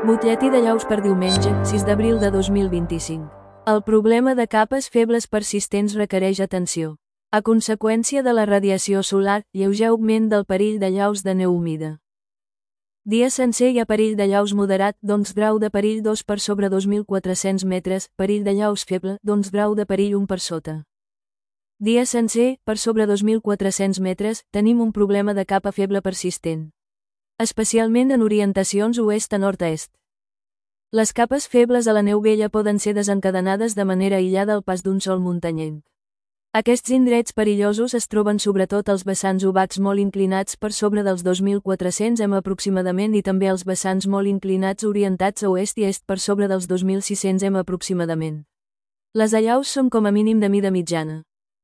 Butlletí de llaus per diumenge, 6 d'abril de 2025. El problema de capes febles persistents requereix atenció. A conseqüència de la radiació solar, lleuger augment del perill de llaus de neu humida. Dia sencer hi ha perill de llaus moderat, doncs grau de perill 2 per sobre 2.400 metres, perill de llaus feble, doncs grau de perill 1 per sota. Dia sencer, per sobre 2.400 metres, tenim un problema de capa feble persistent. Especialment en orientacions oest a nord-est. Les capes febles a la neu vella poden ser desencadenades de manera aïllada al pas d'un sol muntanyenc. Aquests indrets perillosos es troben sobretot als vessants obacs molt inclinats per sobre dels 2.400 m aproximadament i també als vessants molt inclinats orientats a oest i est per sobre dels 2.600 m aproximadament. Les allaus són com a mínim de mida mitjana.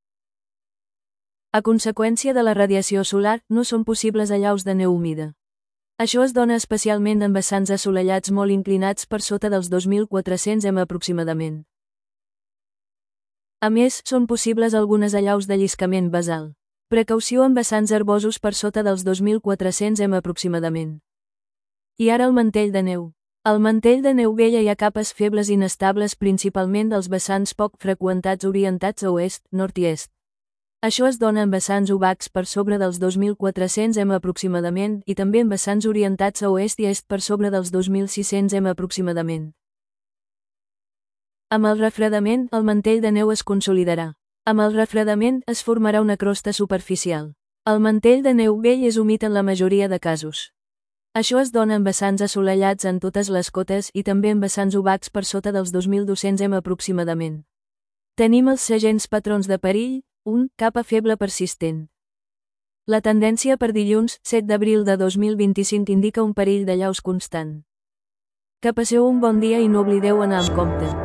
A conseqüència de la radiació solar, no són possibles allaus de neu humida. Això es dona especialment en vessants assolellats molt inclinats per sota dels 2.400 m aproximadament. A més, són possibles algunes allaus de lliscament basal. Precaució en vessants herbosos per sota dels 2.400 m aproximadament. I ara el mantell de neu. Al mantell de neu vella hi ha capes febles inestables principalment dels vessants poc freqüentats orientats a oest, nord i est. Això es dona en vessants obacs per sobre dels 2.400 m aproximadament i també en vessants orientats a oest i est per sobre dels 2.600 m aproximadament. Amb el refredament, el mantell de neu es consolidarà. Amb el refredament, es formarà una crosta superficial. El mantell de neu vell és humit en la majoria de casos. Això es dona en vessants assolellats en totes les cotes i també en vessants obacs per sota dels 2.200 m aproximadament. Tenim els segents patrons de perill. 1. Capa feble persistent. La tendència per dilluns, 7 d'abril de 2025 indica un perill de llaus constant. Que passeu un bon dia i no oblideu anar amb compte.